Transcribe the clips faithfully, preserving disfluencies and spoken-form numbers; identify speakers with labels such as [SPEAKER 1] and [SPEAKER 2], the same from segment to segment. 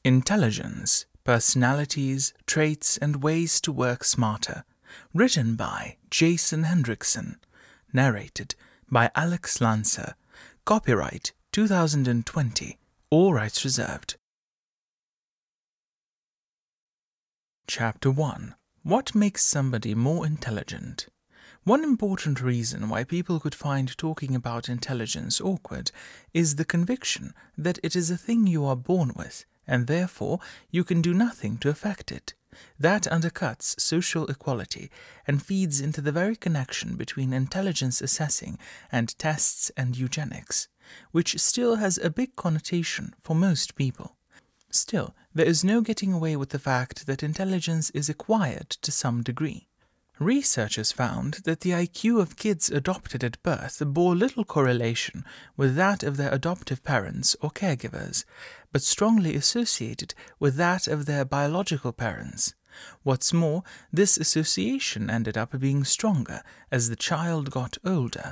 [SPEAKER 1] Intelligence, Personalities, Traits, and Ways to Work Smarter. Written by Jason Hendrickson. Narrated by Alex Lancer. Copyright two thousand twenty. All rights reserved. Chapter one. What makes somebody more intelligent? One important reason why people could find talking about intelligence awkward is the conviction that it is a thing you are born with, and therefore you can do nothing to affect it. That undercuts social equality and feeds into the very connection between intelligence assessing and tests and eugenics, which still has a big connotation for most people. Still, there is no getting away with the fact that intelligence is acquired to some degree. Researchers found that the I Q of kids adopted at birth bore little correlation with that of their adoptive parents or caregivers, but strongly associated with that of their biological parents. What's more, this association ended up being stronger as the child got older.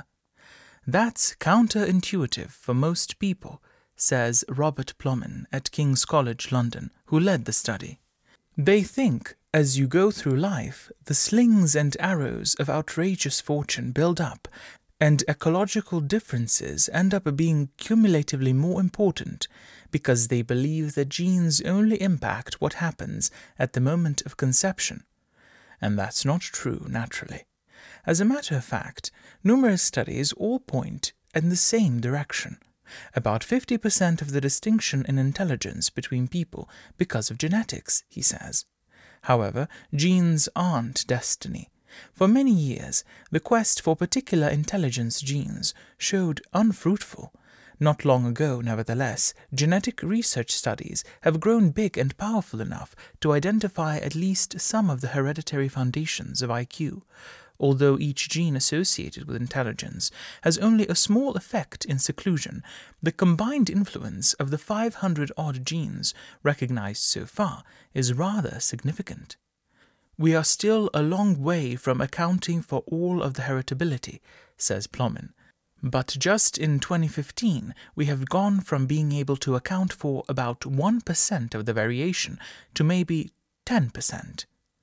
[SPEAKER 1] That's counterintuitive for most people, says Robert Plomin at King's College London, who led the study. They think, as you go through life, the slings and arrows of outrageous fortune build up, and ecological differences end up being cumulatively more important because they believe that genes only impact what happens at the moment of conception. And that's not true, naturally. As a matter of fact, numerous studies all point in the same direction. About fifty percent of the distinction in intelligence between people because of genetics, he says. However, genes aren't destiny. For many years, the quest for particular intelligence genes showed unfruitful. Not long ago, nevertheless, genetic research studies have grown big and powerful enough to identify at least some of the hereditary foundations of I Q. Although each gene associated with intelligence has only a small effect in seclusion, the combined influence of the five hundred odd genes recognized so far is rather significant. We are still a long way from accounting for all of the heritability, says Plomin. But just in twenty fifteen, we have gone from being able to account for about one percent of the variation to maybe ten percent.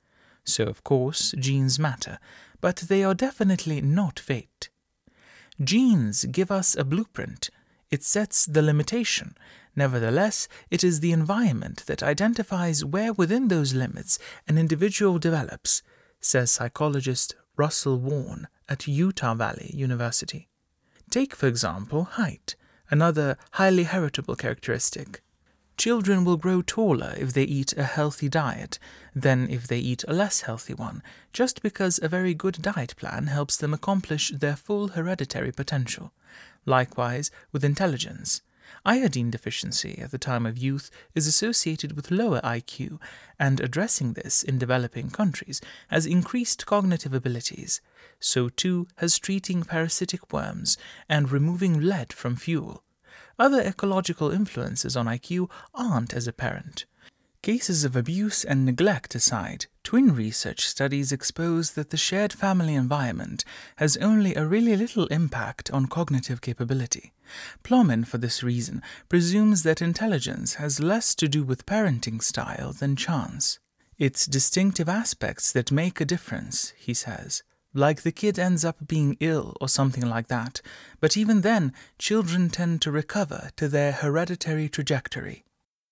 [SPEAKER 1] So, of course, genes matter, but they are definitely not fate. Genes give us a blueprint. It sets the limitation. Nevertheless, it is the environment that identifies where within those limits an individual develops, says psychologist Russell Warren at Utah Valley University. Take, for example, height, another highly heritable characteristic. Children will grow taller if they eat a healthy diet than if they eat a less healthy one, just because a very good diet plan helps them accomplish their full hereditary potential. Likewise, with intelligence. Iodine deficiency at the time of youth is associated with lower I Q, and addressing this in developing countries has increased cognitive abilities. So too has treating parasitic worms and removing lead from fuel. Other ecological influences on I Q aren't as apparent. Cases of abuse and neglect aside, twin research studies expose that the shared family environment has only a really little impact on cognitive capability. Plomin, for this reason, presumes that intelligence has less to do with parenting style than chance. It's distinctive aspects that make a difference, he says. Like the kid ends up being ill or something like that, but even then, children tend to recover to their hereditary trajectory.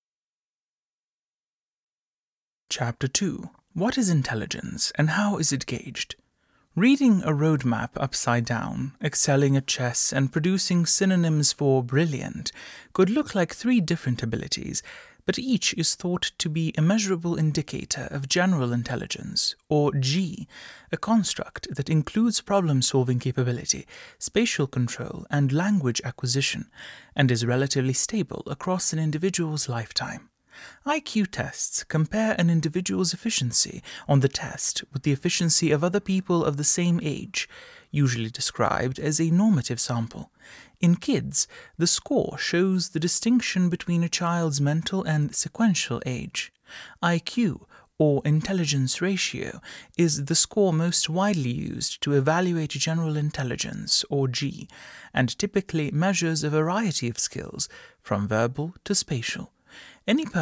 [SPEAKER 1] Chapter two. What is intelligence and how is it gauged? Reading a roadmap upside down, excelling at chess, and producing synonyms for brilliant could look like three different abilities, but each is thought to be a measurable indicator of general intelligence, or G, a construct that includes problem-solving capability, spatial control, and language acquisition, and is relatively stable across an individual's lifetime. I Q tests compare an individual's efficiency on the test with the efficiency of other people of the same age, usually described as a normative sample. In kids, the score shows the distinction between a child's mental and sequential age. I Q, or intelligence ratio, is the score most widely used to evaluate general intelligence, or G, and typically measures a variety of skills, from verbal to spatial. Any person